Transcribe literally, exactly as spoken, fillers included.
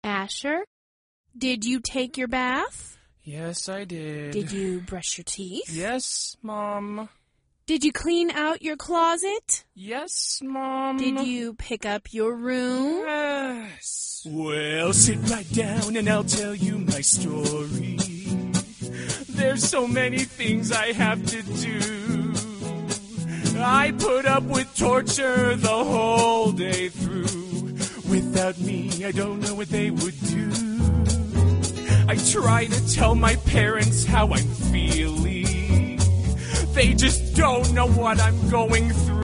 Asher, did you take your bath? Yes, I did. Did you brush your teeth? Yes, Mom. Did you clean out your closet? Yes, Mom. Did you pick up your room? Yes. Well, sit right down and I'll tell you my story. There's so many things I have to do. I put up with torture the whole day through. Without me, I don't know what they would do. I try to tell my parents how I'm feeling. They just don't know what I'm going through.